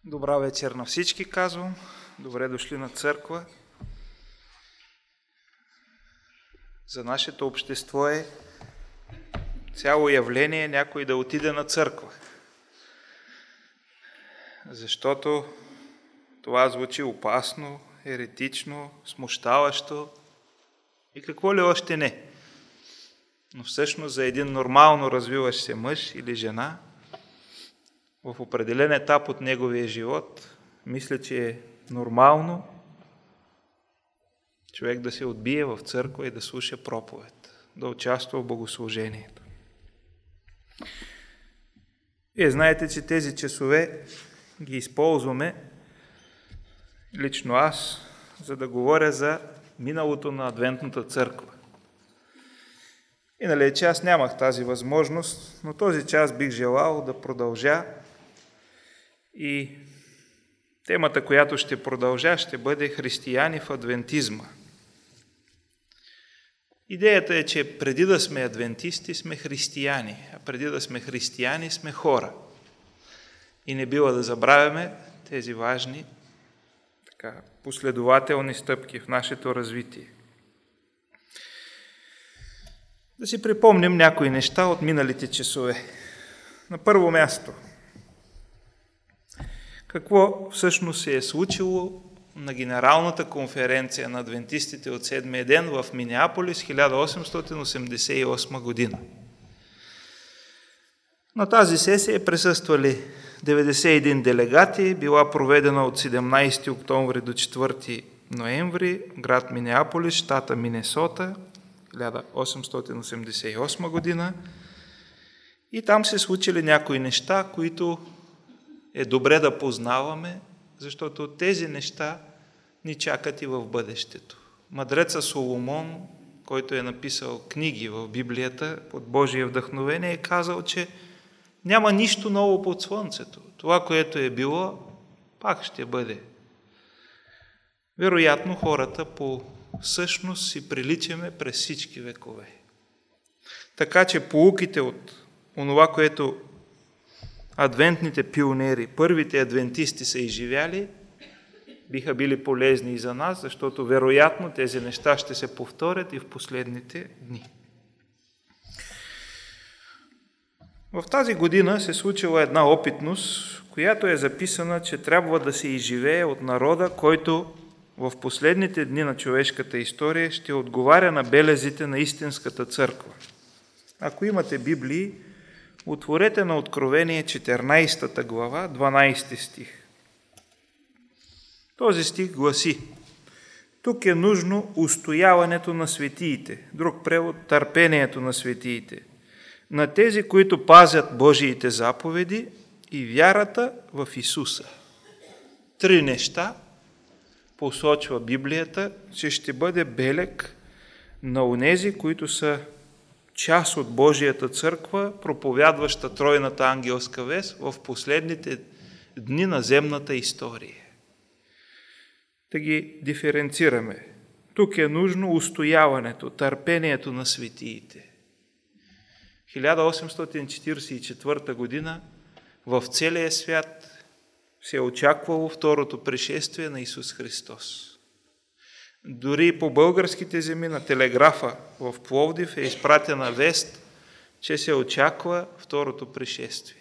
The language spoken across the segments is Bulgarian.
Добра вечер на всички, казвам. Добре дошли на църква. За нашето общество е цяло явление някой да отиде на църква. Защото това звучи опасно, еретично, смущаващо и какво ли още не. Но всъщност за един нормално развиващ се мъж или жена в определен етап от неговия живот, мисля, че е нормално човек да се отбие в църква и да слуша проповед, да участва в богослужението. Вие знаете, че тези часове ги използваме, лично аз, за да говоря за миналото на Адвентната църква. И че аз нямах тази възможност, но този час бих желал да продължа и темата, която ще продължа, ще бъде християни в адвентизма. Идеята е, че преди да сме адвентисти, сме християни, а преди да сме християни, сме хора. И не бива да забравяме тези важни, последователни стъпки в нашето развитие. Да си припомним някои неща от миналите часове. На първо място, какво всъщност се е случило на Генералната конференция на адвентистите от седмия ден в Минеаполис 1888 година. На тази сесия присъствали 91 делегати, била проведена от 17 октомври до 4 ноември, град Минеаполис, щата Минесота, 1888 година. И там се случили някои неща, които е добре да познаваме, защото тези неща ни чакат и в бъдещето. Мъдреца Соломон, който е написал книги в Библията под Божие вдъхновение, е казал, че няма нищо ново под слънцето. Това, което е било, пак ще бъде. Вероятно, хората по същност си приличаме през всички векове. Така че поуките от онова, което адвентните пионери, първите адвентисти са изживяли, биха били полезни и за нас, защото вероятно тези неща ще се повторят и в последните дни. В тази година се случила една опитност, която е записана, че трябва да се изживее от народа, който в последните дни на човешката история ще отговаря на белезите на истинската църква. Ако имате Библии, отворете на Откровение 14 глава, 12 стих. Този стих гласи: тук е нужно устояването на светиите, друг превод – търпението на светиите, на тези, които пазят Божиите заповеди и вярата в Исуса. Три неща посочва Библията, че ще бъде белег на онези, които са част от Божията църква, проповядваща тройната ангелска вест в последните дни на земната история. Да ги диференцираме. Тук е нужно устояването, търпението на светиите. 1844 година в целия свят се е очаквало второто пришествие на Исус Христос. Дори по българските земи на телеграфа в Пловдив е изпратена вест, че се очаква второто пришествие.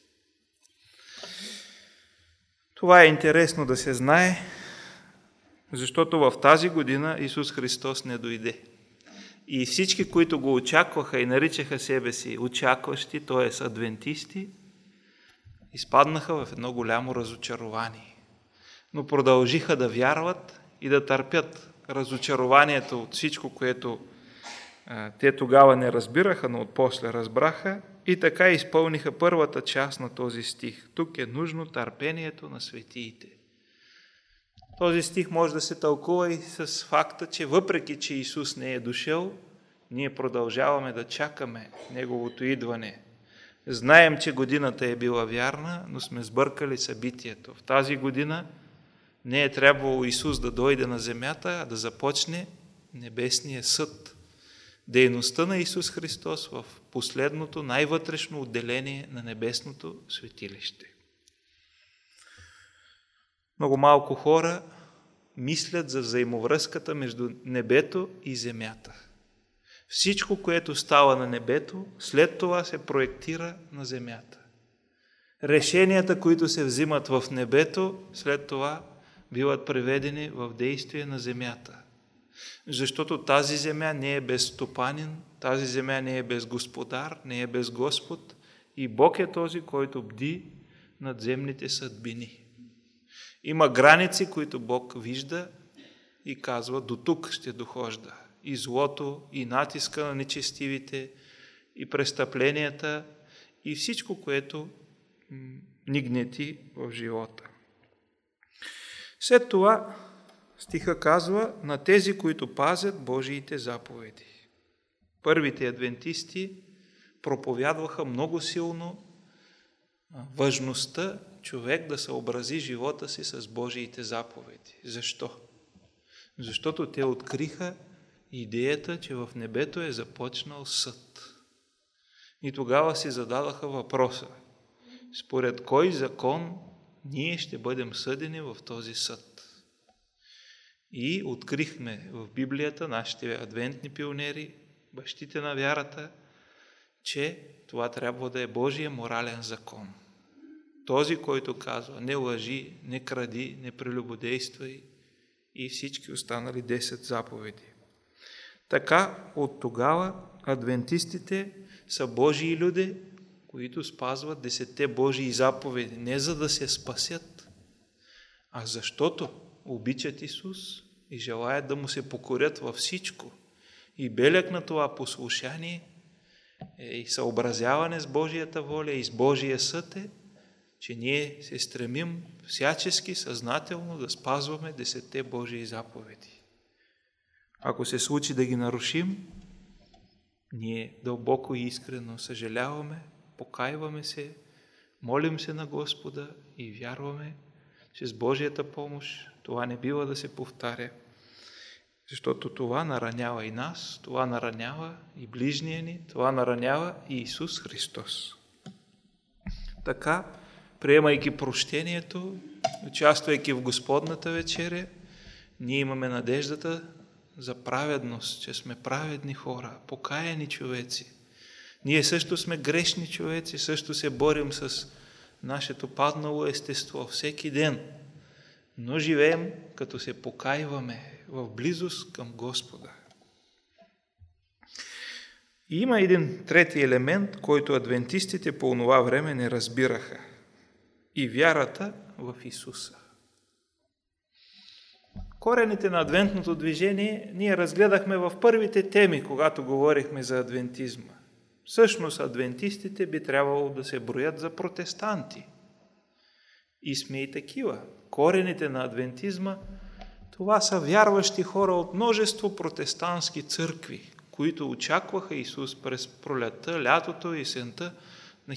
Това е интересно да се знае, защото в тази година Исус Христос не дойде. И всички, които го очакваха и наричаха себе си очакващи, т.е. адвентисти, изпаднаха в едно голямо разочарование. Но продължиха да вярват и да търпят разочарованието от всичко, което те тогава не разбираха, но отпосле разбраха, и така изпълниха първата част на този стих. Тук е нужно търпението на светиите. Този стих може да се тълкува и с факта, че въпреки, че Исус не е дошъл, ние продължаваме да чакаме Неговото идване. Знаем, че годината е била вярна, но сме сбъркали събитието. В тази година не е трябвало Исус да дойде на земята, а да започне небесния съд. Дейността на Исус Христос в последното, най-вътрешно отделение на небесното светилище. Много малко хора мислят за взаимовръзката между небето и земята. Всичко, което става на небето, след това се проектира на земята. Решенията, които се взимат в небето, след това биват приведени в действие на земята. Защото тази земя не е без стопанин, тази земя не е без господар, не е без Господ и Бог е този, който бди над земните съдбини. Има граници, които Бог вижда и казва, до тук ще дохожда. И злото, и натиска на нечестивите, и престъпленията, и всичко, което ни гнети в живота. След това стиха казва на тези, които пазят Божиите заповеди. Първите адвентисти проповядваха много силно важността човек да съобрази живота си с Божиите заповеди. Защо? Защото те откриха идеята, че в небето е започнал съд. И тогава си зададаха въпроса, според кой закон ние ще бъдем съдени в този съд. И открихме в Библията, нашите адвентни пионери, бащите на вярата, че това трябва да е Божия морален закон. Този, който казва не лъжи, не кради, не прелюбодействай и всички останали 10 заповеди. Така от тогава адвентистите са Божии люди, които спазват 10 Божии заповеди, не за да се спасят, а защото обичат Исус и желаят да му се покорят във всичко. И белег на това послушание и съобразяване с Божията воля и с Божия съд е, че ние се стремим всячески съзнателно да спазваме 10 Божии заповеди. Ако се случи да ги нарушим, ние дълбоко и искрено съжаляваме, покайваме се, молим се на Господа и вярваме, че с Божията помощ това не бива да се повтаря, защото това наранява и нас, това наранява и ближния ни, това наранява и Исус Христос. Така, приемайки прощението, участвайки в Господната вечеря, ние имаме надеждата за праведност, че сме праведни хора, покаяни човеци. Ние също сме грешни човеци, също се борим с нашето паднало естество всеки ден, но живеем като се покайваме в близост към Господа. И има един трети елемент, който адвентистите по онова време не разбираха. И вярата в Исуса. Корените на адвентното движение ние разгледахме в първите теми, когато говорихме за адвентизма. Всъщност адвентистите би трябвало да се броят за протестанти. И сме и такива. Корените на адвентизма, това са вярващи хора от множество протестантски църкви, които очакваха Исус през пролетта, лятото и есента на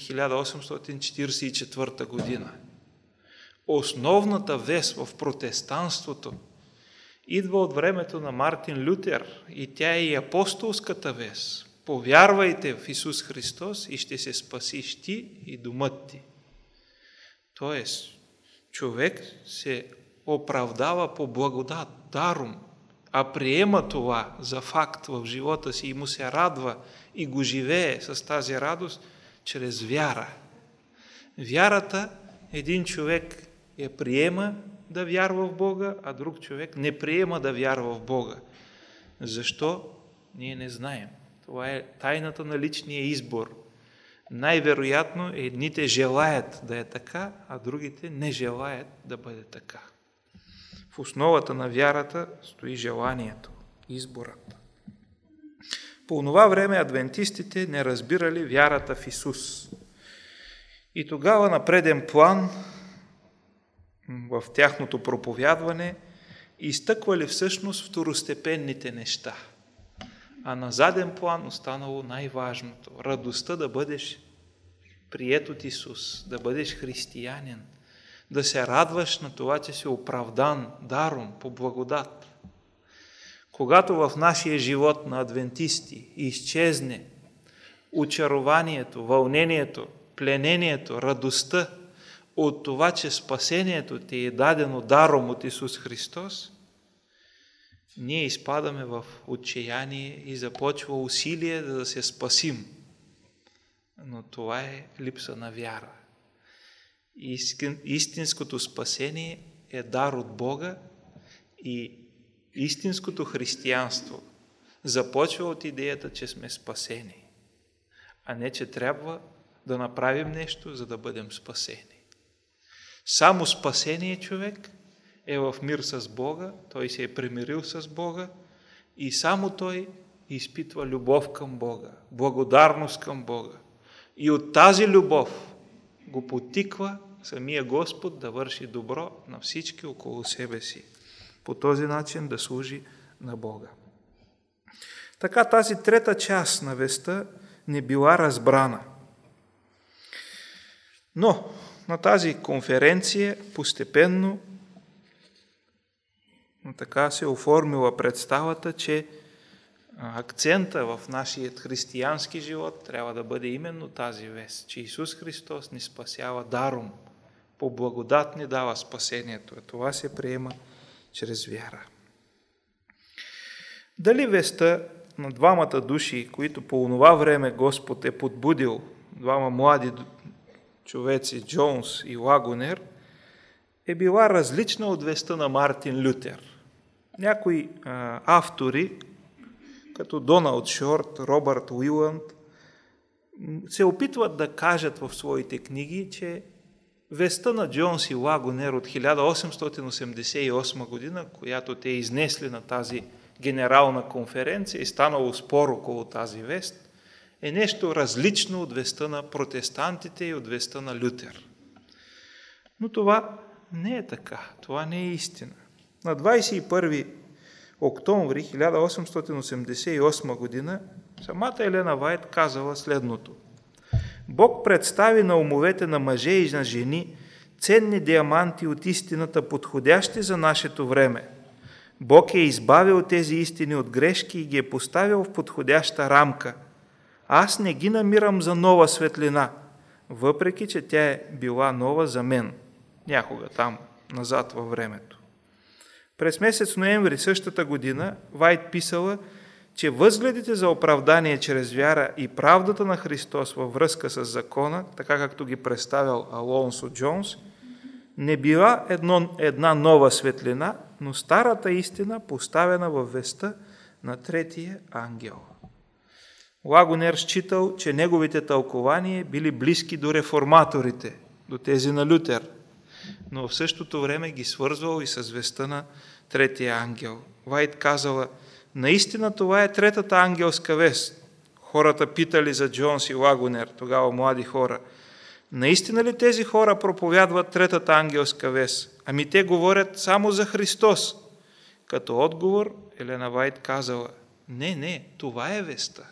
1844 година. Основната вест в протестанството идва от времето на Мартин Лютер и тя е и апостолската вест. Повярвайте в Исус Христос и ще се спасиш ти и домът ти. Тоест, човек се оправдава по благодат, даром, а приема това за факт в живота си и му се радва и го живее с тази радост чрез вяра. Вярата, един човек я приема да вярва в Бога, а друг човек не приема да вярва в Бога. Защо? Ние не знаем. Това е тайната на личния избор. Най-вероятно едните желаят да е така, а другите не желаят да бъде така. В основата на вярата стои желанието, изборът. По онова време адвентистите не разбирали вярата в Исус. И тогава на преден план в тяхното проповядване изтъквали всъщност второстепенните неща. А на заден план останало най-важното. Радостта да бъдеш приет от Исус, да бъдеш християнин, да се радваш на това, че си оправдан даром по благодат. Когато в нашия живот на адвентисти изчезне очарованието, вълнението, пленението, радостта от това, че спасението ти е дадено даром от Исус Христос, ние изпадаме в отчаяние и започва усилие да се спасим. Но това е липса на вяра. Истинското спасение е дар от Бога и истинското християнство започва от идеята, че сме спасени, а не, че трябва да направим нещо, за да бъдем спасени. Само спасение човек е в мир с Бога, той се е примирил с Бога и само той изпитва любов към Бога, благодарност към Бога. И от тази любов го потиква самия Господ да върши добро на всички около себе си. По този начин да служи на Бога. Така тази трета част на вестта не била разбрана. Но на тази конференция постепенно така се оформила представата, че акцента в нашия християнски живот трябва да бъде именно тази вест, че Исус Христос ни спасява даром, по благодат ни дава спасението. Това се приема чрез вяра. Дали вестта на двамата души, които по онова време Господ е подбудил, двама млади човеци, Джонс и Лагунер, е била различна от вестта на Мартин Лютер. Някои автори, като Доналд Шорт, Робърт Уиланд, се опитват да кажат в своите книги, че вестта на Джонс и Лагунер от 1888 година, която те изнесли на тази генерална конференция и станало спор около тази вест, е нещо различно от вестта на протестантите и от вестта на Лютер. Но това не е така, това не е истина. На 21 октомври 1888 година самата Елена Вайт казала следното: Бог представи на умовете на мъже и на жени ценни диаманти от истината, подходящи за нашето време. Бог е избавил тези истини от грешки и ги е поставил в подходяща рамка. Аз не ги намирам за нова светлина, въпреки че тя е била нова за мен, някога там, назад във времето. През месец ноември същата година Вайт писала, че възгледите за оправдание чрез вяра и правдата на Христос във връзка с закона, така както ги представял Алонсо Джонс, не била една нова светлина, но старата истина, поставена във вестта на третия ангел. Лагунер считал, че неговите тълкования били близки до реформаторите, до тези на Лютер, но в същото време ги свързвал и с вестта на третия ангел. Вайт казала: наистина това е третата ангелска вест. Хората питали за Джонс и Лагунер, тогава млади хора: наистина ли тези хора проповядват третата ангелска вест? Ами те говорят само за Христос. Като отговор Елена Вайт казала: не, това е вестта.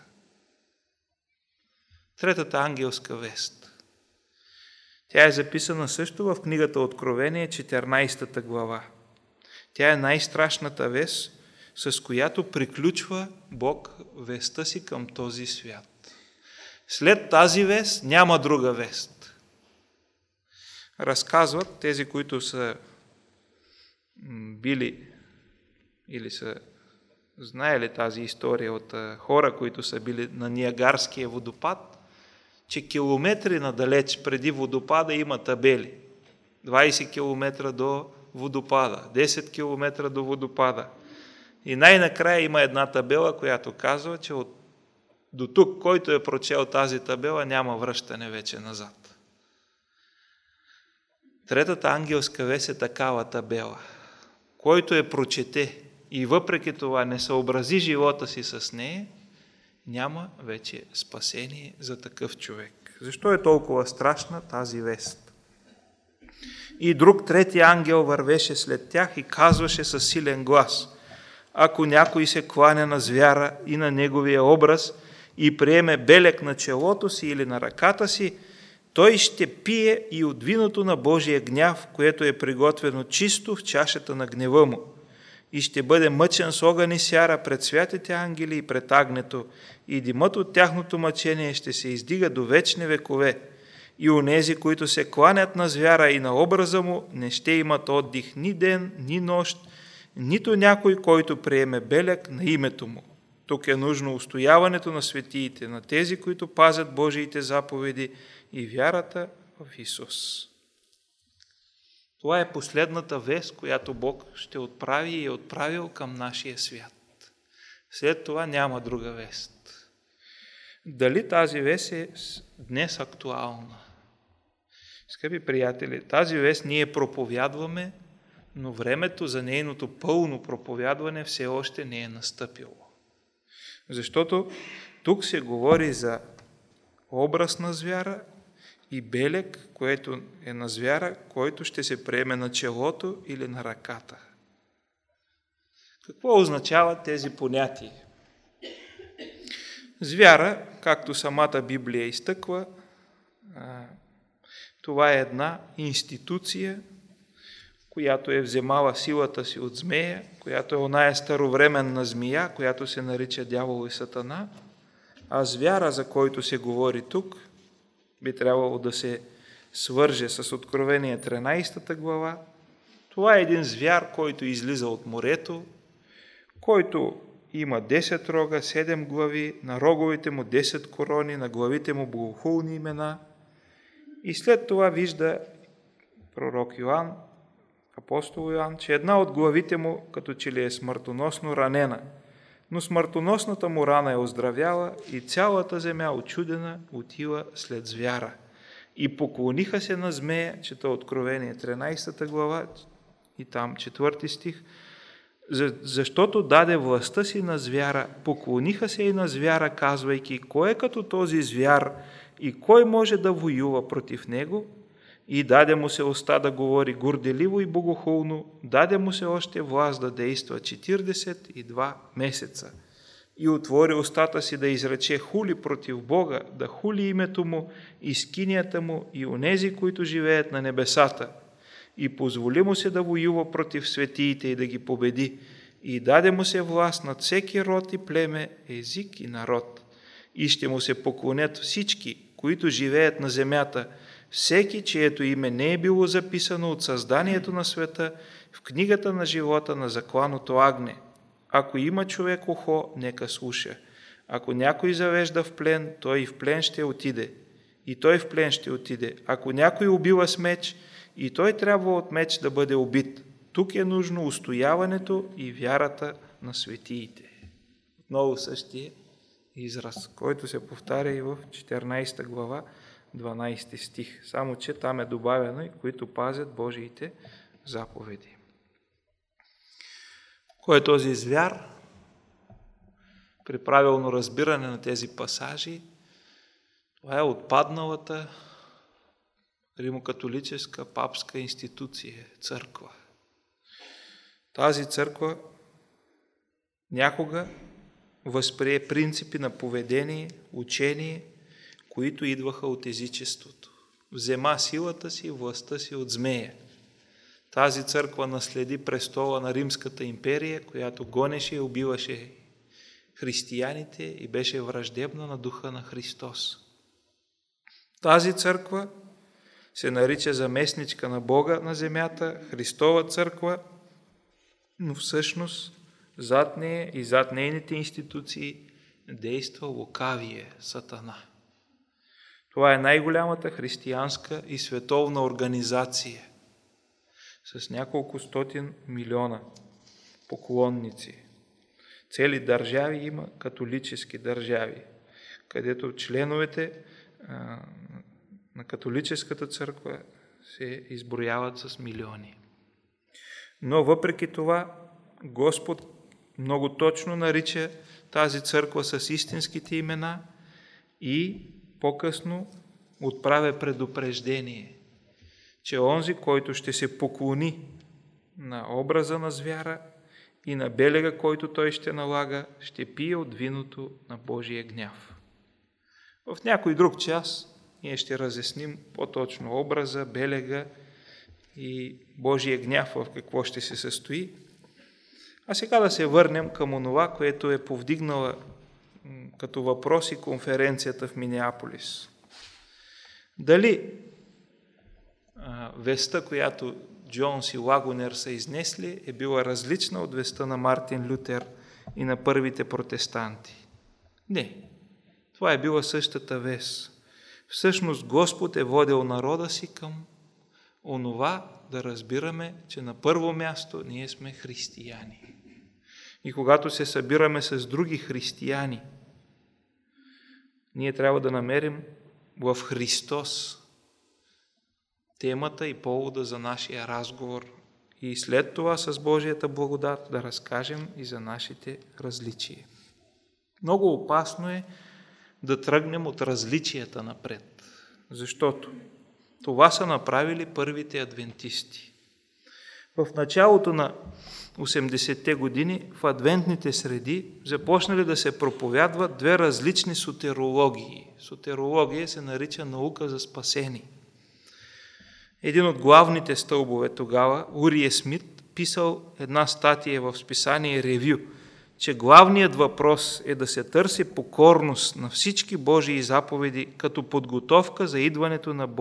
Третата ангелска вест. Тя е записана също в книгата Откровение, 14 глава. Тя е най-страшната вест, с която приключва Бог вестта си към този свят. След тази вест няма друга вест. Разказват тези, които са били или са знаели тази история от хора, които са били на Ниагарския водопад, че километри надалеч преди водопада има табели. 20 км до водопада, 10 км до водопада. И най-накрая има една табела, която казва, че до тук, който е прочел тази табела, няма връщане вече назад. Третата ангелска вест е такава табела. Който я прочете и въпреки това не съобрази живота си с нея, няма вече спасение за такъв човек. Защо е толкова страшна тази вест? И друг трети ангел вървеше след тях и казваше със силен глас: ако някой се кланя на звяра и на неговия образ и приеме белег на челото си или на ръката си, той ще пие и от виното на Божия гняв, което е приготвено чисто в чашата на гнева му, и ще бъде мъчен с огън и сяра пред святите ангели и пред агнето, и димът от тяхното мъчение ще се издига до вечни векове. и онези, които се кланят на звяра и на образа му, не ще имат отдих ни ден, ни нощ, нито някой, който приеме белег на името му. Тук е нужно устояването на светиите, на тези, които пазят Божиите заповеди и вярата в Исус. Това е последната вест, която Бог ще отправи и е отправил към нашия свят. След това няма друга вест. Дали тази вест е днес актуална? Скъпи приятели, тази вест ние проповядваме, но времето за нейното пълно проповядване все още не е настъпило. Защото тук се говори за образ на звяра и белег, което е на звяра, който ще се приеме на челото или на ръката. Какво означават тези понятия? Звяра, както самата Библия изтъква, това е една институция, която е вземала силата си от змея, която е оная старовременна змия, която се нарича дявол и сатана, а звяра, за който се говори тук, би трябвало да се свърже с Откровение 13 глава. Това е един звяр, който излиза от морето, който има 10 рога, 7 глави, на роговете му 10 корони, на главите му богохулни имена. И след това вижда пророк Йоан, апостол Йоан, че една от главите му като че ли е смъртоносно ранена, но смъртоносната му рана е оздравяла и цялата земя очудена отива след звяра. И поклониха се на змея, чета Откровение 13 глава и там 4 стих, защото даде властта си на звяра, поклониха се и на звяра, казвайки, кой е като този звяр и кой може да воюва против него? И даде му се уста да говори горделиво и богохулно, даде му се още власт да действа 42 месеца. И отвори устата си да изрече хули против Бога, да хули името му и скинията му и онези, които живеят на небесата. И позволи му се да воюва против светиите и да ги победи. И даде му се власт над всеки род и племе, език и народ. И ще му се поклонят всички, които живеят на земята, всеки, чието име не е било записано от създанието на света в книгата на живота на закланото агне. Ако има човек ухо, нека слуша. Ако някой завежда в плен, той и в плен ще отиде. И той в плен ще отиде. Ако някой убива с меч, и той трябва от меч да бъде убит. Тук е нужно устояването и вярата на светиите. Отново същия израз, който се повтаря и в 14 глава, 12 стих. Само, че там е добавено и които пазят Божиите заповеди. Кой е този звяр? При правилно разбиране на тези пасажи, това е отпадналата римокатолическа папска институция, църква. Тази църква някога възприе принципи на поведение, учение, които идваха от езичеството. Взема силата си, властта си от змея. Тази църква наследи престола на Римската империя, която гонеше и убиваше християните и беше враждебна на духа на Христос. Тази църква се нарича заместничка на Бога на земята, Христова църква, но всъщност зад нея и зад нейните институции действа лукавие, сатана. Това е най-голямата християнска и световна организация с няколко стотин милиона поклонници. Цели държави има, католически държави, където членовете на католическата църква се изброяват с милиони. Но въпреки това, Господ много точно нарича тази църква с истинските имена и по-късно отправя предупреждение, че онзи, който ще се поклони на образа на звяра и на белега, който той ще налага, ще пие от виното на Божия гняв. В някой друг час ние ще разясним по-точно образа, белега и Божия гняв в какво ще се състои. А сега да се върнем към онова, което е повдигнала като въпрос и конференцията в Минеаполис. Дали веста, която Джонс и Лагунер са изнесли, е била различна от веста на Мартин Лютер и на първите протестанти? Не. Това е била същата вест. Всъщност Господ е водил народа си към онова да разбираме, че на първо място ние сме християни. И когато се събираме с други християни, ние трябва да намерим в Христос темата и повода за нашия разговор и след това с Божията благодат да разкажем и за нашите различия. Много опасно е да тръгнем от различията напред, защото това са направили първите адвентисти. В началото на 80-те години в адвентните среди започнали да се проповядват две различни сотерологии. Сотерология се нарича наука за спасение. Един от главните стълбове тогава, Урие Смит, писал една статия в списание Ревю, че главният въпрос е да се търси покорност на всички Божии заповеди като подготовка за идването на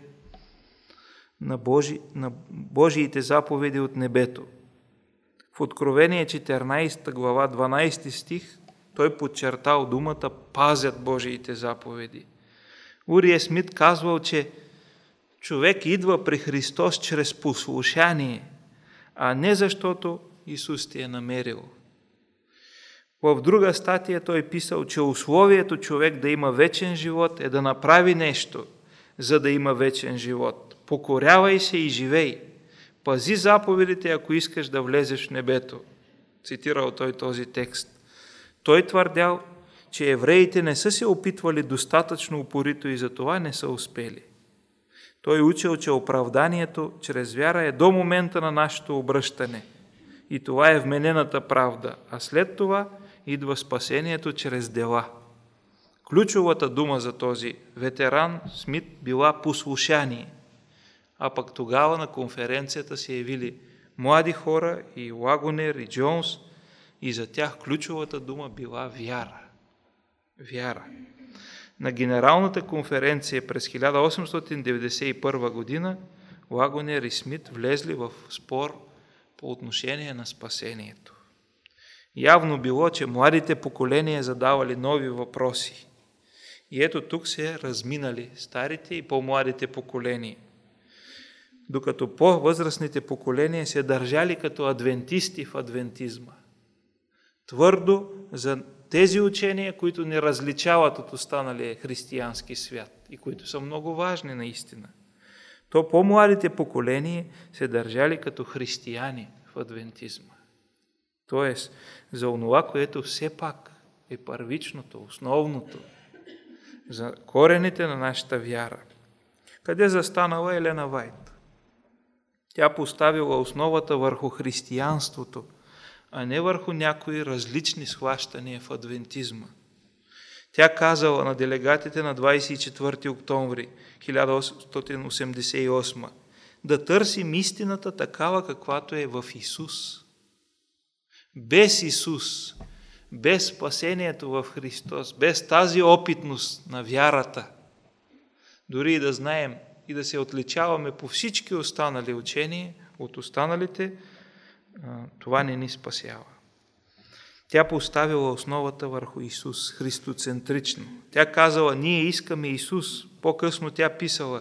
Божиите заповеди от небето. В Откровение 14 глава 12 стих той подчертал думата «пазят Божиите заповеди». Урие Смит казвал, че човек идва при Христос чрез послушание, а не защото Исус ти е намерил. В друга статия той писал, че условието човек да има вечен живот е да направи нещо, за да има вечен живот. Покорявай се и живей. Пази заповедите, ако искаш да влезеш в небето. Цитирал той този текст. Той твърдял, че евреите не са се опитвали достатъчно упорито и за това не са успели. Той учил, че оправданието чрез вяра е до момента на нашето обръщане. И това е вменената правда, а след това идва спасението чрез дела. Ключовата дума за този ветеран Смит била послушание. А пък тогава на конференцията се явили млади хора и Лагунер и Джонс и за тях ключовата дума била вяра. Вяра. На Генералната конференция през 1891 година Лагунер и Смит влезли в спор по отношение на спасението. Явно било, че младите поколения задавали нови въпроси. И ето тук се разминали старите и по-младите поколения. Докато по-възрастните поколения се държали като адвентисти в адвентизма. Твърдо за тези учения, които не различават от останалия християнски свят и които са много важни наистина. То по-младите поколения се държали като християни в адвентизма. Тоест, за онова, което все пак е първичното, основното, за корените на нашата вяра. Къде застанала Елена Вайт? Тя поставила основата върху християнството, а не върху някои различни схващания в адвентизма. Тя казала на делегатите на 24 октомври 1888 да търсим истината такава, каквато е в Исус. Без Исус, без спасението в Христос, без тази опитност на вярата, дори и да знаем и да се отличаваме по всички останали учения от останалите, това не ни спасява. Тя поставила основата върху Исус, христоцентрично. Тя казала, ние искаме Исус. По-късно тя писала,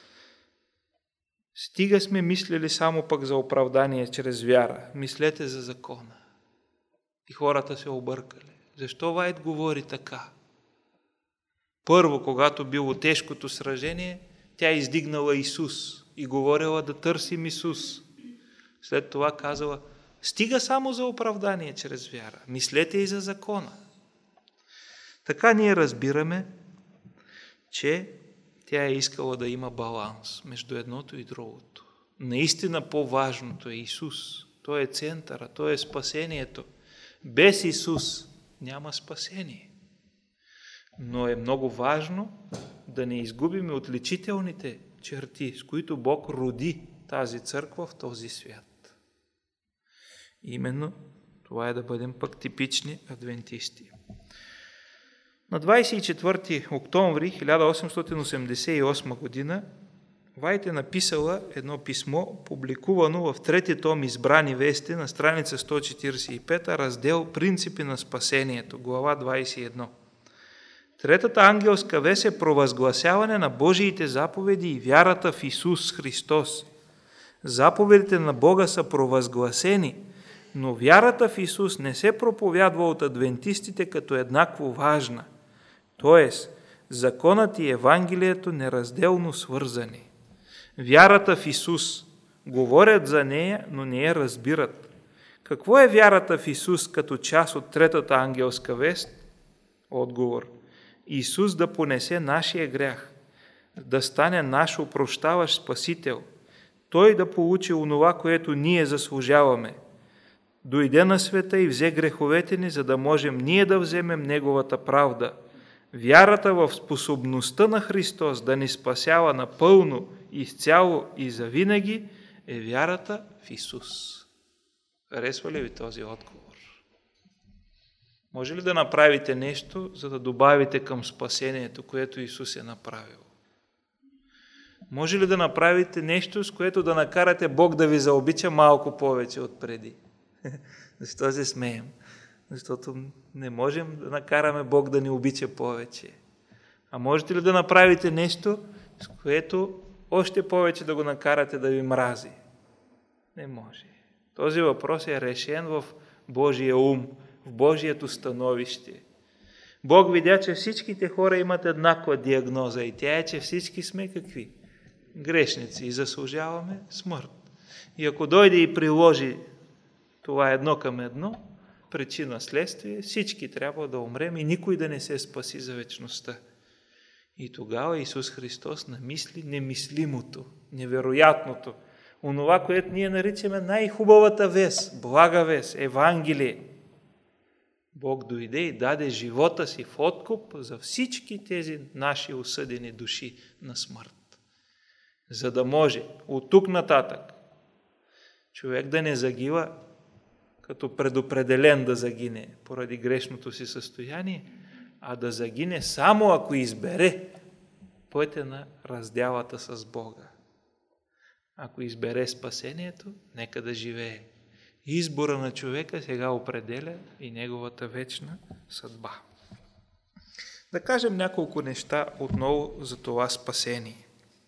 стига сме мислили само пък за оправдание чрез вяра. Мислете за закона. И хората се объркали. Защо Вайт говори така? Първо, когато било тежкото сражение, тя издигнала Исус и говорила да търсим Исус. След това казала, стига само за оправдание чрез вяра. Мислете и за закона. Така ние разбираме, че тя е искала да има баланс между едното и другото. Наистина по-важното е Исус. Той е центъра, Той е спасението. Без Исус няма спасение. Но е много важно да не изгубим отличителните черти, с които Бог роди тази църква в този свят. Именно това е да бъдем пък типични адвентисти. На 24 октомври 1888 година Вайт е написала едно писмо, публикувано в трети том Избрани вести на страница 145, раздел Принципи на спасението, глава 21. Третата ангелска вест е провъзгласяване на Божиите заповеди и вярата в Исус Христос. Заповедите на Бога са провъзгласени, но вярата в Исус не се проповядва от адвентистите като еднакво важна. Тоест, законът и Евангелието неразделно свързани. Вярата в Исус. Говорят за нея, но не я разбират. Какво е вярата в Исус като част от третата ангелска вест? Отговор. Исус да понесе нашия грях, да стане наш опрощаващ Спасител. Той да получи онова, което ние заслужаваме. Дойде на света и взе греховете ни, за да можем ние да вземем Неговата правда. Вярата в способността на Христос да ни спасява напълно, изцяло и завинаги е вярата в Исус. Харесва ли ви този отговор? Може ли да направите нещо, за да добавите към спасението, което Исус е направил? Може ли да направите нещо, с което да накарате Бог да ви заобича малко повече от преди? Защо се смеем? Защото не можем да накараме Бог да ни обича повече. А можете ли да направите нещо, с което още повече да го накарате да ви мрази? Не може. Този въпрос е решен в Божия ум, в Божието становище. Бог видя, че всичките хора имат еднаква диагноза и тя е, че всички сме какви? Грешници и заслужаваме смърт. И ако дойде и приложи това едно към едно, причина следствие, всички трябва да умрем и никой да не се спаси за вечността. И тогава Исус Христос намисли немислимото, невероятното, онова, което ние наричаме най-хубавата вест, блага вест, Евангелие. Бог дойде и даде живота си в откуп за всички тези наши осъдени души на смърт. За да може от тук нататък човек да не загива като предопределен да загине поради грешното си състояние, а да загине само ако избере пътя на раздялата с Бога. Ако избере спасението, нека да живее. Избора на човека сега определя и неговата вечна съдба. Да кажем няколко неща отново за това спасение.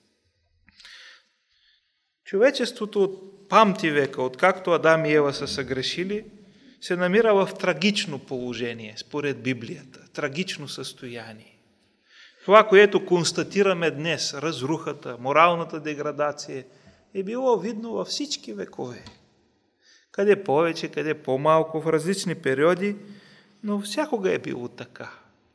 Човечеството от памти века, откакто Адам и Ева са съгрешили, се намира в трагично положение, според Библията. Трагично състояние. Това, което констатираме днес, разрухата, моралната деградация, е било видно във всички векове. Къде повече, къде по-малко, в различни периоди, но всякога е било така.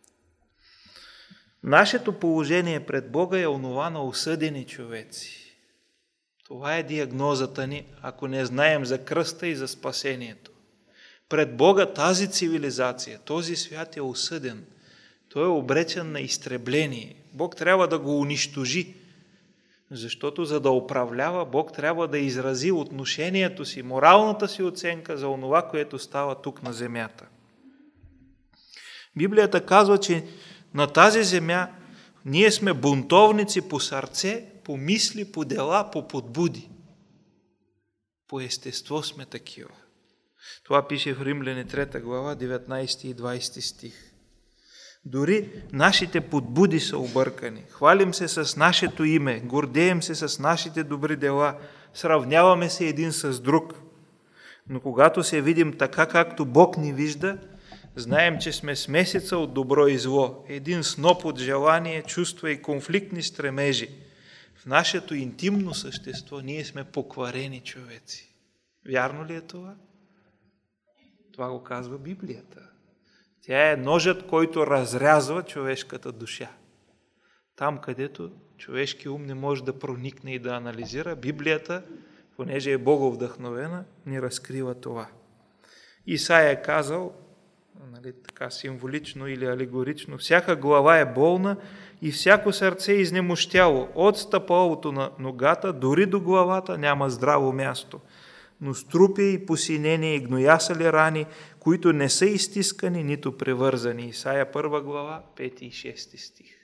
Нашето положение пред Бога е онова на осъдени човеци. Това е диагнозата ни, ако не знаем за кръста и за спасението. Пред Бога тази цивилизация, този свят е осъден. Той е обречен на изтребление. Бог трябва да го унищожи, защото за да управлява, Бог трябва да изрази отношението си, моралната си оценка за онова, което става тук на земята. Библията казва, че на тази земя ние сме бунтовници по сърце, по мисли, по дела, по подбуди. По естество сме такива. Това пише в Римляни 3 глава, 19 и 20 стих. Дори нашите подбуди са объркани. Хвалим се с нашето име, гордеем се с нашите добри дела, сравняваме се един с друг. Но когато се видим така, както Бог ни вижда, знаем, че сме смесица от добро и зло, един сноп от желание, чувства и конфликтни стремежи. В нашето интимно същество ние сме покварени човеци. Вярно ли е това? Това го казва Библията. Тя е ножът, който разрязва човешката душа. Там, където човешки ум не може да проникне и да анализира, Библията, понеже е боговдъхновена, ни разкрива това. Исаия е казал, така символично или алегорично, всяка глава е болна и всяко сърце е изнемощяло. От стъпалото на ногата, дори до главата няма здраво място. но с трупи и посинения и гноясали рани, които не са изтискани, нито превързани. Исаия 1 глава, 5 и 6 стих.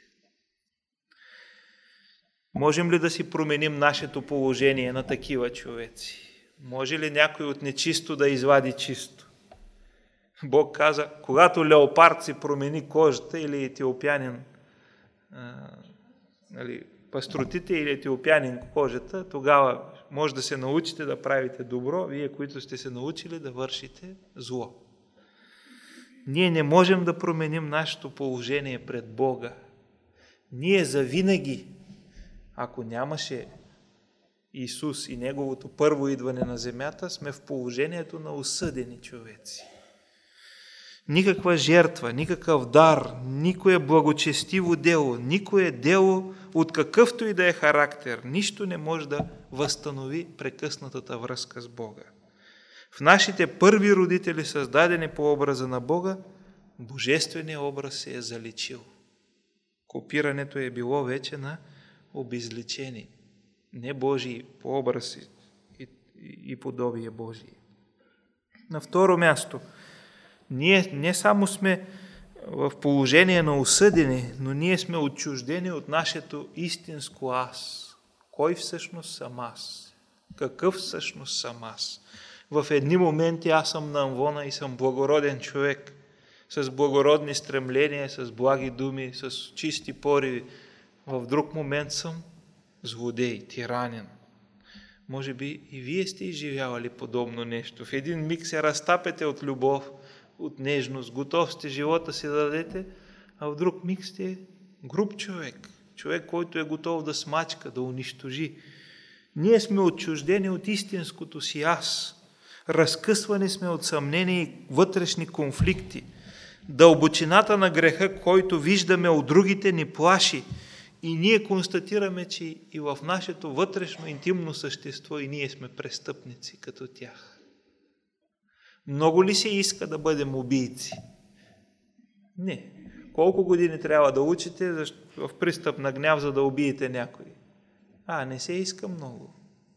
Можем ли да си променим нашето положение на такива човеци? Може ли някой от нечисто да извади чисто? Бог каза, когато леопард си промени кожата или етиопянин, пастротите или етиопянин кожата, тогава може да се научите да правите добро, вие, които сте се научили да вършите зло. Ние не можем да променим нашето положение пред Бога. Ние завинаги, ако нямаше Исус и Неговото първо идване на земята, сме в положението на осъдени човеци. Никаква жертва, никакъв дар, никое благочестиво дело, никое дело от какъвто и да е характер, нищо не може да възстанови прекъснатата връзка с Бога. В нашите първи родители, създадени по образа на Бога, божественият образ се е заличил. Копирането е било вече на обезличени, не Божии по образ и подобие Божие. На второ място, ние не само сме в положение на осъдени, но ние сме отчуждени от нашето истинско аз. Кой всъщност съм аз? Какъв всъщност съм аз? В едни моменти аз съм на амвона и съм благороден човек, с благородни стремления, с благи думи, с чисти пориви. В друг момент съм злодей, тиранин. Може би и вие сте изживявали подобно нещо. В един миг се разтапете от любов, от нежност, готов сте живота си да дадете, а в друг миг сте груб човек. Човек, който е готов да смачка, да унищожи. Ние сме отчуждени от истинското си аз. Разкъсвани сме от съмнения и вътрешни конфликти. Дълбочината на греха, който виждаме от другите, ни плаши. И ние констатираме, че и в нашето вътрешно интимно същество и ние сме престъпници като тях. Много ли се иска да бъдем убийци? Не. Колко години трябва да учите в пристъп на гняв, за да убиете някой? Не се иска много.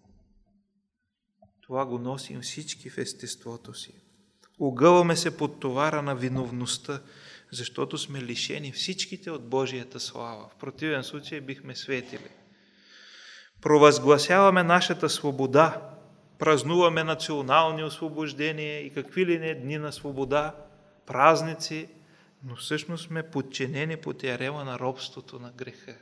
Това го носим всички в естеството си. Огъваме се под товара на виновността, защото сме лишени всичките от Божията слава. В противен случай бихме светили. Провъзгласяваме нашата свобода, празнуваме национални освобождения и какви ли не дни на свобода, празници, но всъщност сме подчинени под ярема на робството на греха.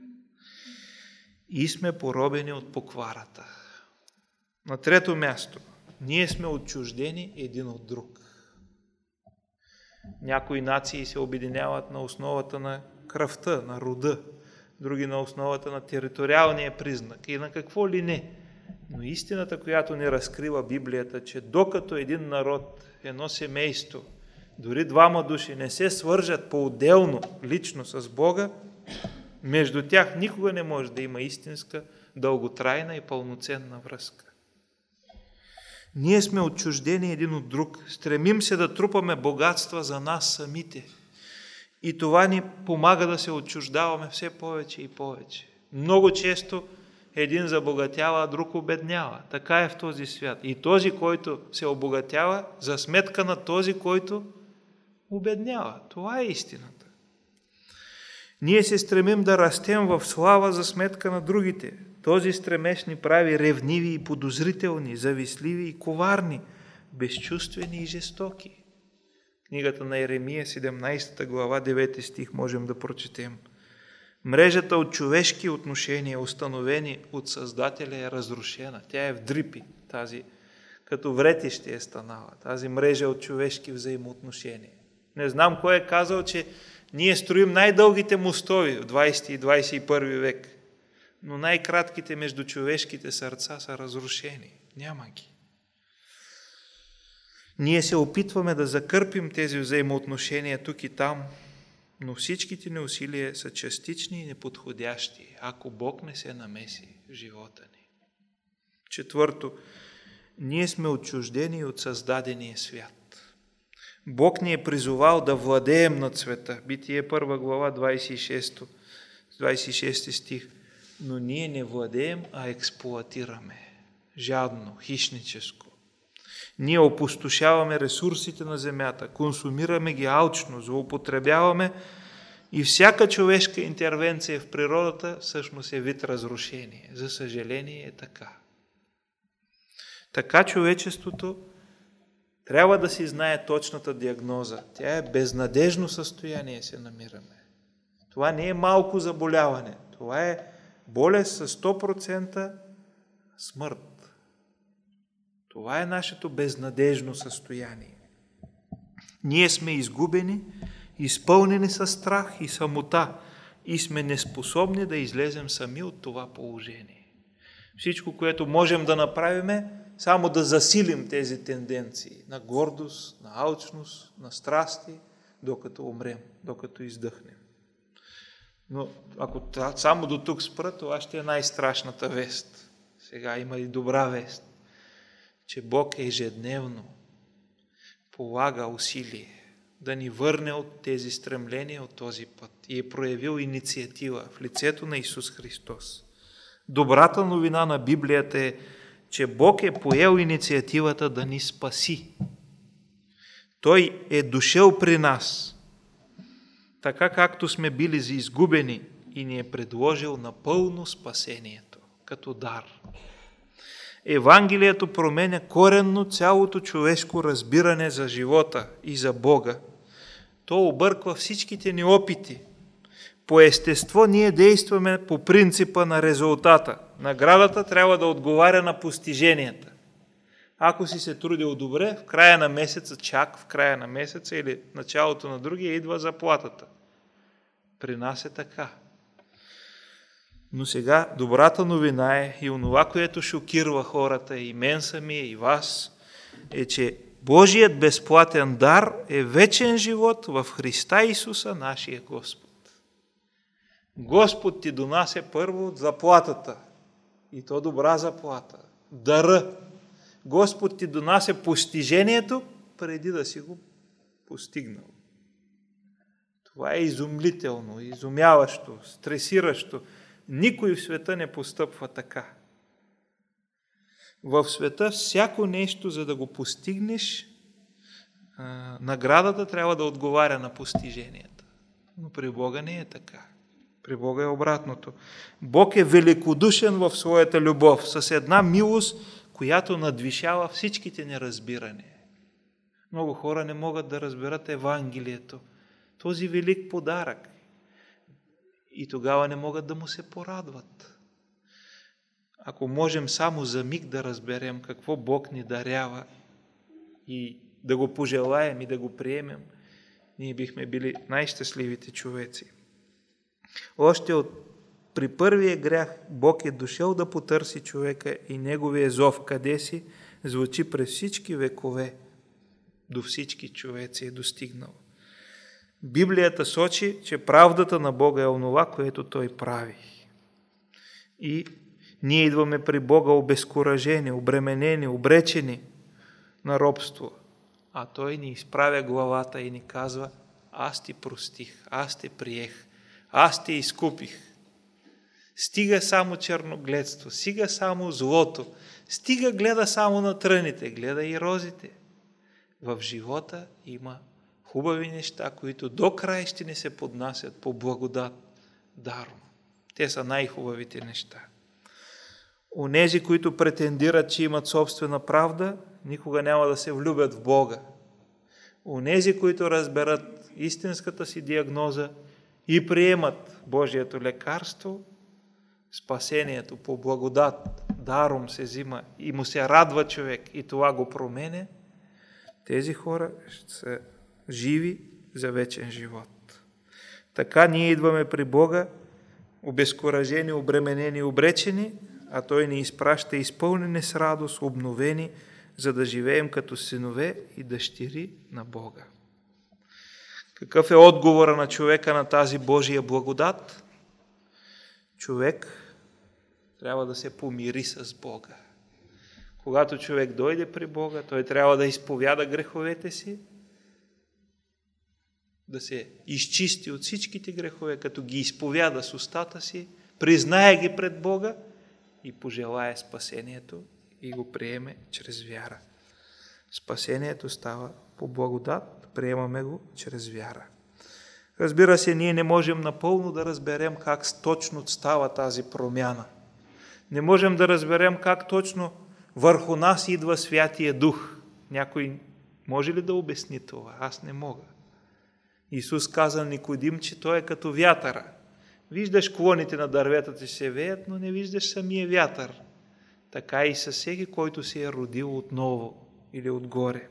И сме поробени от покварата. На трето място, ние сме отчуждени един от друг. Някои нации се обединяват на основата на кръвта, на рода, други на основата на териториалния признак и на какво ли не. Но истината, която ни разкрива Библията, че докато един народ, едно семейство, дори двама души не се свържат по-отделно, лично с Бога, между тях никога не може да има истинска, дълготрайна и пълноценна връзка. Ние сме отчуждени един от друг, стремим се да трупаме богатства за нас самите. И това ни помага да се отчуждаваме все повече и повече. Много често един забогатява, а друг обеднява. Така е в този свят. И този, който се обогатява, за сметка на този, който обеднява. Това е истината. Ние се стремим да растем в слава за сметка на другите. Този стремеж ни прави ревниви и подозрителни, завистливи и коварни, безчувствени и жестоки. Книгата на Еремия, 17 глава, 9 стих, можем да прочетем. Мрежата от човешки отношения, установени от Създателя, е разрушена. Тя е в дрипи, тази, като вретище е станала, тази мрежа от човешки взаимоотношения. Не знам кой е казал, че ние строим най-дългите мостови в 20 и 21 век, но най-кратките между човешките сърца са разрушени. Няма ги. Ние се опитваме да закърпим тези взаимоотношения тук и там, но всичките ни усилия са частични и неподходящи, ако Бог не се намеси в живота ни. Четвърто, ние сме отчуждени от създадения свят. Бог ни е призовал да владеем над света. Битие 1 глава 26 стих. Но ние не владеем, а експлоатираме. Жадно, хищническо. Ние опустошаваме ресурсите на земята, консумираме ги алчно, злоупотребяваме и всяка човешка интервенция в природата всъщност е вид разрушение. За съжаление е така. Така човечеството трябва да си знае точната диагноза. Тя е безнадежно състояние се намираме. Това не е малко заболяване. Това е болест със 100% смърт. Това е нашето безнадежно състояние. Ние сме изгубени, изпълнени със страх и самота и сме неспособни да излезем сами от това положение. Всичко, което можем да направим, е само да засилим тези тенденции на гордост, на алчност, на страсти, докато умрем, докато издъхнем. Но ако само до тук спра, това ще е най-страшната вест. Сега има и добра вест, че Бог ежедневно полага усилие да ни върне от тези стремления, от този път и е проявил инициатива в лицето на Исус Христос. Добрата новина на Библията е, че Бог е поел инициативата да ни спаси. Той е дошъл при нас, така както сме били изгубени и ни е предложил напълно спасението, като дар. Евангелието променя коренно цялото човешко разбиране за живота и за Бога. То обърква всичките ни опити. По естество ние действаме по принципа на резултата. Наградата трябва да отговаря на постиженията. Ако си се трудил добре, в края на месеца, чак в края на месеца или началото на другия идва заплатата. При нас е така. Но сега добрата новина е и онова, което шокирва хората, и мен самия, и вас, е, че Божият безплатен дар е вечен живот в Христа Исуса, нашия Господ. Господ ти донася първо заплатата, и то добра заплата, дара. Господ ти донася постижението, преди да си го постигнал. Това е изумлително, изумяващо, стресиращо. Никой в света не постъпва така. В света всяко нещо, за да го постигнеш, наградата трябва да отговаря на постиженията. Но при Бога не е така. При Бога е обратното. Бог е великодушен в своята любов, с една милост, която надвишава всичките неразбирания. Много хора не могат да разберат Евангелието, този велик подарък. И тогава не могат да му се порадват. Ако можем само за миг да разберем какво Бог ни дарява и да го пожелаем и да го приемем, ние бихме били най-щастливите човеци. Още при първия грях Бог е дошъл да потърси човека и неговия зов къде си звучи през всички векове. До всички човеци е достигнал. Библията сочи, че правдата на Бога е онова, което Той прави. И ние идваме при Бога обезкуражени, обременени, обречени на робство. А Той ни изправя главата и ни казва: аз ти простих, аз те приех, аз те изкупих. Стига само черногледство, стига само злото, стига гледа само на тръните, гледа и розите. В живота има хубави неща, които до край ще ни се поднасят по благодат даром. Те са най-хубавите неща. Онези, които претендират, че имат собствена правда, никога няма да се влюбят в Бога. Онези, които разберат истинската си диагноза и приемат Божието лекарство, спасението по благодат даром се взима и му се радва човек и това го променя, тези хора ще са живи за вечен живот. Така ние идваме при Бога, обезкуражени, обременени, обречени, а Той ни изпраща изпълнени с радост, обновени, за да живеем като синове и дъщери на Бога. Какъв е отговора на човека на тази Божия благодат? Човек трябва да се помири с Бога. Когато човек дойде при Бога, той трябва да изповяда греховете си, да се изчисти от всичките грехове, като ги изповяда с устата си, признае ги пред Бога и пожелае спасението и го приеме чрез вяра. Спасението става по благодат, приемаме го чрез вяра. Разбира се, ние не можем напълно да разберем как точно става тази промяна. Не можем да разберем как точно върху нас идва Святия Дух. Някой може ли да обясни това? Аз не мога. Исус каза на Никодим, че той е като вятъра. Виждаш клоните на дърветата се веят, но не виждаш самия вятър. Така и със всеки, който се е родил отново или отгоре.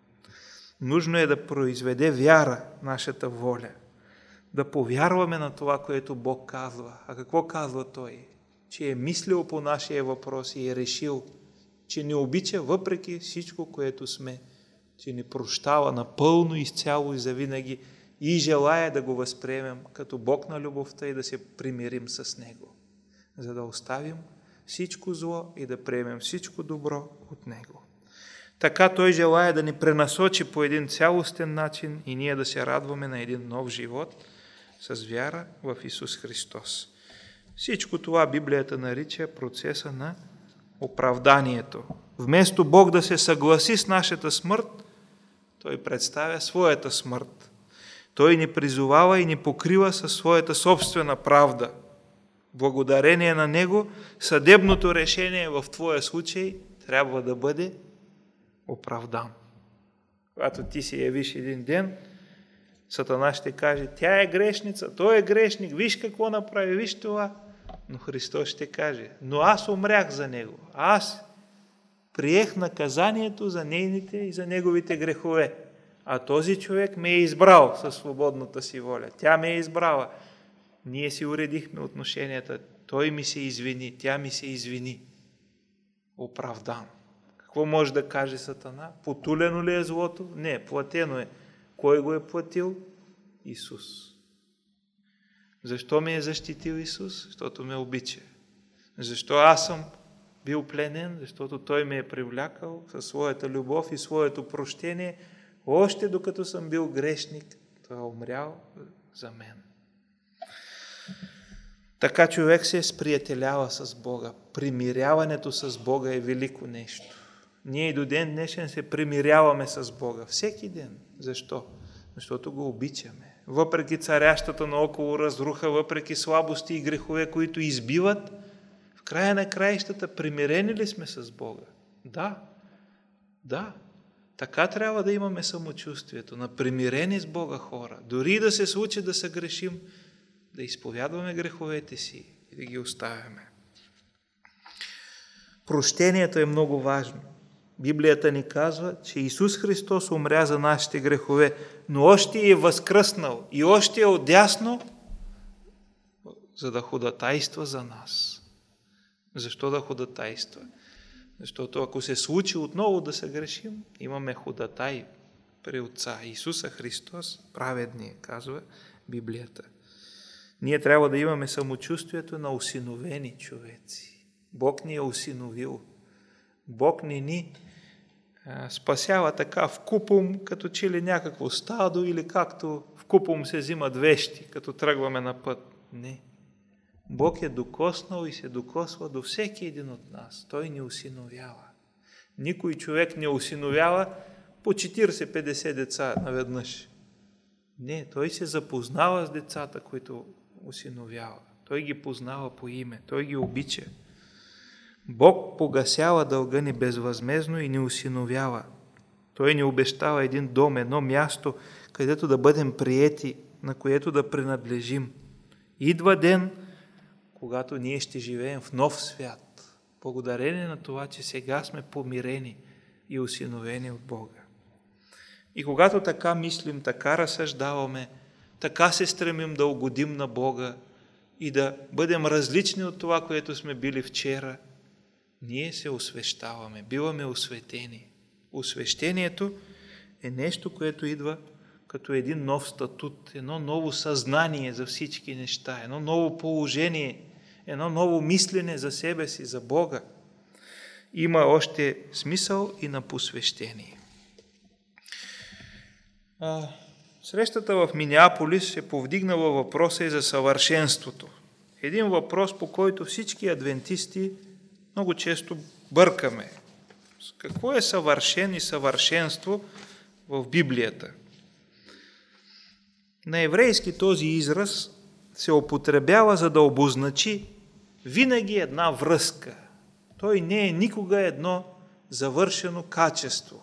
Нужно е да произведе вяра нашата воля. Да повярваме на това, което Бог казва. А какво казва Той? Че е мислил по нашия въпрос и е решил, че ни обича въпреки всичко, което сме, че ни прощава напълно, изцяло и завинаги и желая да го възприемем като Бог на любовта и да се примирим с Него, за да оставим всичко зло и да приемем всичко добро от Него. Така Той желая да ни пренасочи по един цялостен начин и ние да се радваме на един нов живот с вяра в Исус Христос. Всичко това Библията нарича процеса на оправданието. Вместо Бог да се съгласи с нашата смърт, Той представя своята смърт. Той ни призовава и ни покрива със своята собствена правда. Благодарение на Него, съдебното решение в твоя случай трябва да бъде оправдан. Когато ти се явиш един ден, Сатана ще каже, тя е грешница, той е грешник, виж какво направи, виж това. Но Христос ще каже, но аз умрях за него, аз приех наказанието за нейните и за неговите грехове. А този човек ме е избрал със свободната си воля. Тя ме е избрала. Ние си уредихме отношенията. Той ми се извини, тя ми се извини. Оправдан. Какво може да каже Сатана? Потулено ли е злото? Не, платено е. Кой го е платил? Исус. Защо ме е защитил Исус? Защото ме обича. Защо аз съм бил пленен? Защото Той ме е привлякал със своята любов и своето прощение. Още докато съм бил грешник, Той е умрял за мен. Така човек се сприятелява с Бога. Примиряването с Бога е велико нещо. Ние и до ден днешен се примиряваме с Бога. Всеки ден. Защо? Защото го обичаме. Въпреки царящата наоколо разруха, въпреки слабости и грехове, които избиват, в края на краищата примирени ли сме с Бога? Да. Така трябва да имаме самочувствието, на примирени с Бога хора. Дори да се случи да съгрешим, да изповядваме греховете си и да ги оставяме. Прощението е много важно. Библията ни казва, че Исус Христос умря за нашите грехове, но още е възкръснал и още е отдясно, за да ходатайства за нас. Защо да ходатайства? Защото ако се случи отново да съгрешим, имаме ходатай при Отца. Исуса Христос, праведния, казва Библията. Ние трябва да имаме самочувствието на осиновени човеци. Бог ни е осиновил. Бог не ни спасява така вкупом, като че ли някакво стадо или както вкупом се взимат вещи, като тръгваме на път. Не. Бог е докоснал и се докосва до всеки един от нас. Той ни осиновява. Никой човек не осиновява по 40-50 деца наведнъж. Не, той се запознава с децата, които осиновява. Той ги познава по име. Той ги обича. Бог погасява дълга ни безвъзмездно и ни осиновява. Той ни обещава един дом, едно място, където да бъдем приети, на което да принадлежим. Идва ден, когато ние ще живеем в нов свят, благодарение на това, че сега сме помирени и осиновени от Бога. И когато така мислим, така разсъждаваме, така се стремим да угодим на Бога и да бъдем различни от това, което сме били вчера, ние се освещаваме, биваме осветени. Освещението е нещо, което идва като един нов статут, едно ново съзнание за всички неща, едно ново положение, едно ново мислене за себе си, за Бога. Има още смисъл и на посвещение. Срещата в Минеаполис е повдигнала въпроса и за съвършенството. Един въпрос, по който всички адвентисти много често бъркаме. Какво е съвършен и съвършенство в Библията? На еврейски този израз се употребява, за да обозначи винаги една връзка. Той не е никога едно завършено качество.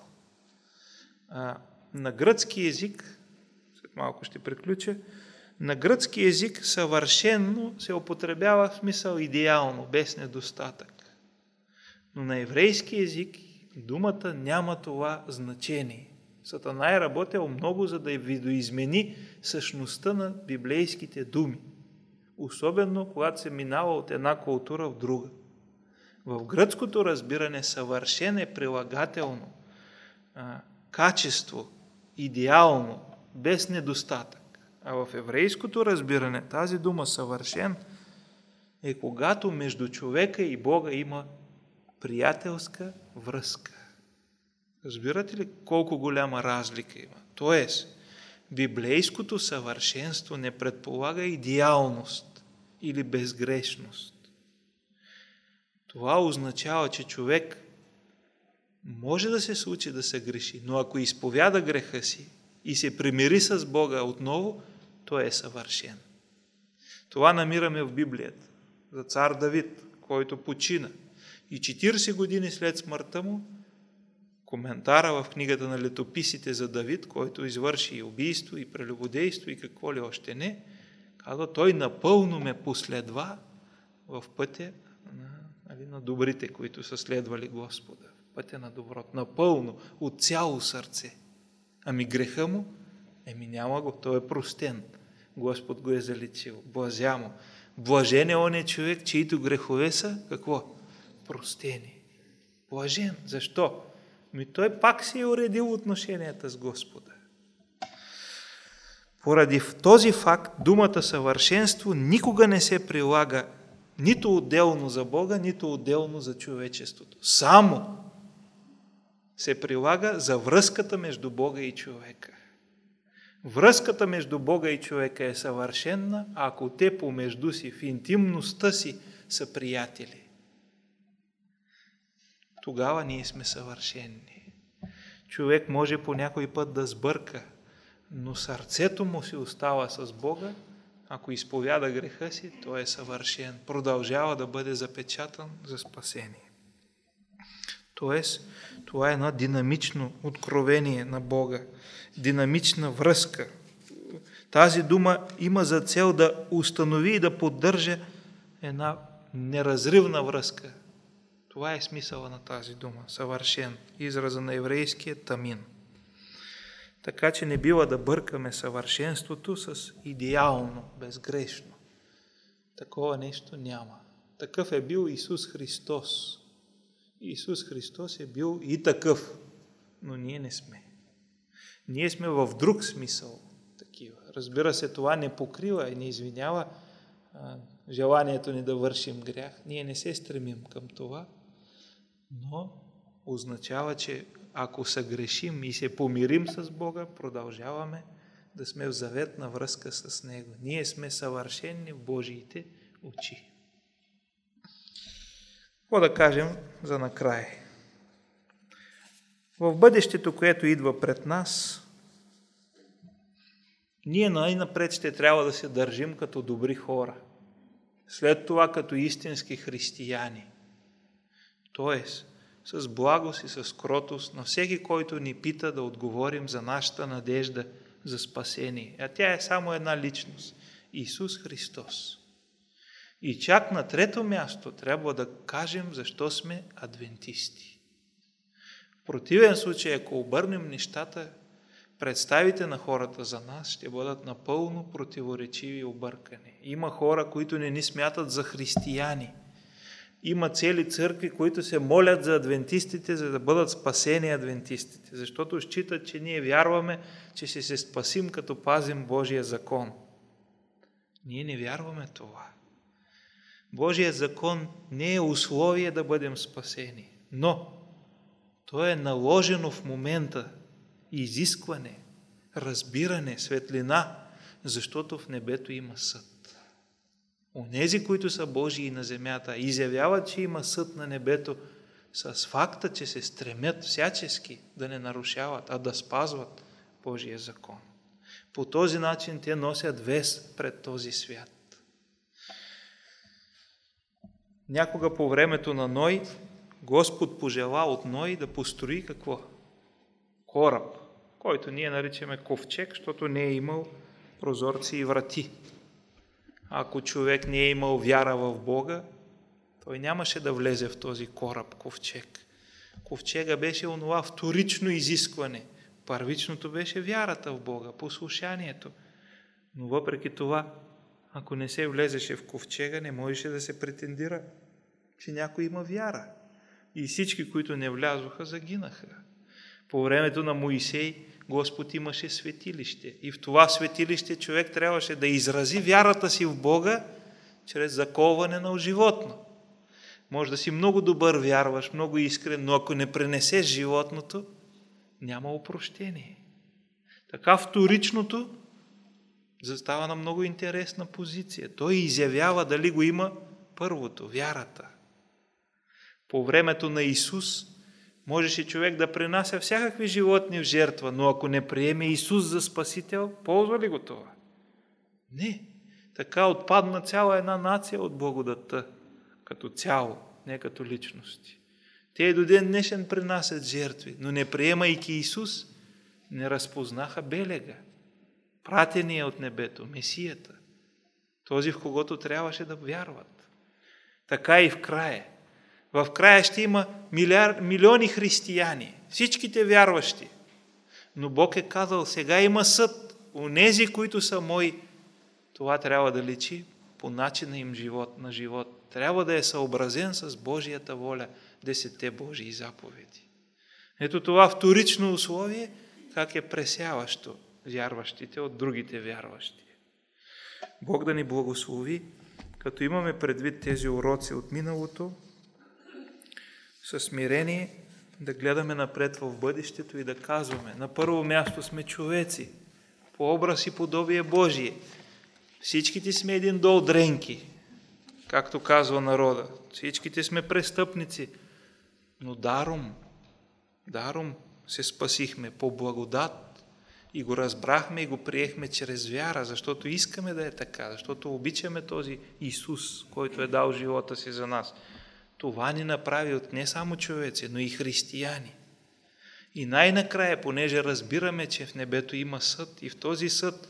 На гръцки език, след малко ще приключа, на гръцки език съвършено се употребява в смисъл идеално, без недостатък. Но на еврейски език думата няма това значение. Сатана е работил много, за да видоизмени същността на библейските думи. Особено, когато се минава от една култура в друга. В гръцкото разбиране съвършен е прилагателно, качество, идеално, без недостатък. А в еврейското разбиране тази дума съвършен е когато между човека и Бога има приятелска връзка. Разбирате ли колко голяма разлика има? Тоест, библейското съвършенство не предполага идеалност или безгрешност. Това означава, че човек може да се случи да се греши, но ако изповяда греха си и се примири с Бога отново, той е съвършен. Това намираме в Библията за цар Давид, който почина. И 40 години след смъртта му, коментара в книгата на летописите за Давид, който извърши и убийство, и прелюбодейство, и какво ли още не, казва, той напълно ме последва в пътя на добрите, които са следвали Господа. В пътя на доброто. Напълно, от цяло сърце. Ами греха му? Няма го, той е простен. Господ го е заличил. Блажа му. Блажен е он човек, чието грехове са, какво? Простени. Блажен. Защо? Той пак си е уредил отношенията с Господа. Поради този факт, думата съвършенство никога не се прилага нито отделно за Бога, нито отделно за човечеството. Само се прилага за връзката между Бога и човека. Връзката между Бога и човека е съвършенна, ако те помежду си, в интимността си, са приятели. Тогава ние сме съвършенни. Човек може по някой път да сбърка, но сърцето му си остава с Бога. Ако изповяда греха си, той е съвършен. Продължава да бъде запечатан за спасение. Тоест, това е едно динамично откровение на Бога, динамична връзка. Тази дума има за цел да установи и да поддържа една неразривна връзка. Това е смисъла на тази дума. Съвършен. Израза на еврейския тамин. Така че не бива да бъркаме съвършенството с идеално, безгрешно. Такова нещо няма. Такъв е бил Исус Христос. Исус Христос е бил и такъв, но ние не сме. Ние сме в друг смисъл такива. Разбира се, това не покрива и не извинява желанието ни да вършим грях. Ние не се стремим към това, но означава, че ако съгрешим и се помирим с Бога, продължаваме да сме в заветна връзка с Него. Ние сме съвършени в Божиите очи. Какво да кажем за накрая? В бъдещето, което идва пред нас, ние най-напред ще трябва да се държим като добри хора. След това като истински християни. Тоест, с благост и с кротост на всеки, който ни пита да отговорим за нашата надежда за спасение. А тя е само една личност – Исус Христос. И чак на трето място трябва да кажем защо сме адвентисти. В противен случай, ако обърнем нещата, представите на хората за нас ще бъдат напълно противоречиви и объркани. Има хора, които не ни смятат за християни. Има цели църкви, които се молят за адвентистите, за да бъдат спасени адвентистите, защото считат, че ние вярваме, че ще се спасим, като пазим Божия закон. Ние не вярваме това. Божия закон не е условие да бъдем спасени, но то е наложено в момента изискване, разбиране, светлина, защото в небето има съд. Онези, които са Божии на земята, изявяват, че има съд на небето, с факта, че се стремят всячески да не нарушават, а да спазват Божия закон. По този начин те носят вест пред този свят. Някога по времето на Ной, Господ пожела от Ной да построи какво? Кораб, който ние наричаме ковчег, защото не е имал прозорци и врати. Ако човек не е имал вяра в Бога, той нямаше да влезе в този кораб, ковчег. Ковчега беше онова вторично изискване. Първичното беше вярата в Бога, послушанието. Но въпреки това, ако не се влезеше в ковчега, не можеше да се претендира, че някой има вяра. И всички, които не влязоха, загинаха. По времето на Моисей Господ имаше светилище. И в това светилище човек трябваше да изрази вярата си в Бога чрез заколване на животно. Може да си много добър вярваш, много искрен, но ако не пренесеш животното, няма опрощение. Така вторичното застава на много интересна позиция. Той изявява дали го има първото, вярата. По времето на Исус можеше човек да пренася всякакви животни в жертва, но ако не приеме Исус за Спасител, ползва ли го това? Не. Така отпадна цяла една нация от благодата, като цяло, не като личности. Те и до ден днешен принасят жертви, но не приемайки Исус, не разпознаха белега, пратения от небето, Месията, този, в когото трябваше да вярват. Така и в края. В края ще има милиони християни, всичките вярващи. Но Бог е казал, сега има съд. Онези, които са мои, това трябва да личи по начина им на живот. Трябва да е съобразен с Божията воля, 10 Божии заповеди. Ето това вторично условие, как е пресяващо вярващите от другите вярващи. Бог да ни благослови, като имаме предвид тези уроци от миналото, със смирение да гледаме напред в бъдещето и да казваме, на първо място сме човеци, по образ и подобие Божие. Всичките сме един дол дренки, както казва народа. Всичките сме престъпници, но даром се спасихме по благодат и го разбрахме и го приехме чрез вяра, защото искаме да е така, защото обичаме този Исус, който е дал живота си за нас. Това ни направи от не само човеци, но и християни. И най-накрая, понеже разбираме, че в небето има съд и в този съд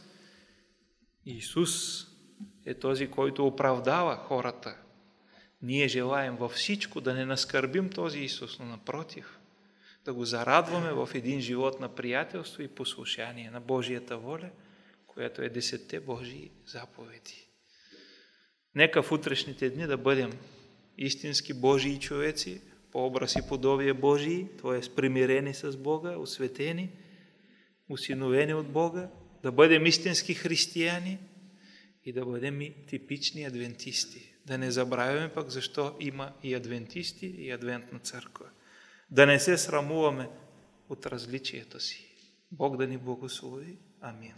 Исус е този, който оправдава хората. Ние желаем във всичко да не наскърбим този Исус, но напротив, да го зарадваме в един живот на приятелство и послушание на Божията воля, която е 10 Божии заповеди. Нека в утрешните дни да бъдем истински Божии човеци, по образ и подобие Божии, т.е. примирени с Бога, осветени, усиновени от Бога, да бъдем истински християни и да бъдем и типични адвентисти. Да не забравяме пък защо има и адвентисти, и адвентна църква. Да не се срамуваме от различията си. Бог да ни благослови. Амин.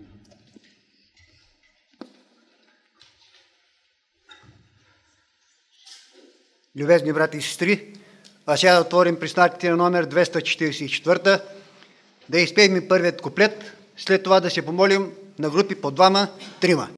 Любезни брати и сестри, а сега да отворим приснатите на номер 244, да изпеем първият куплет, след това да се помолим на групи по 2-3.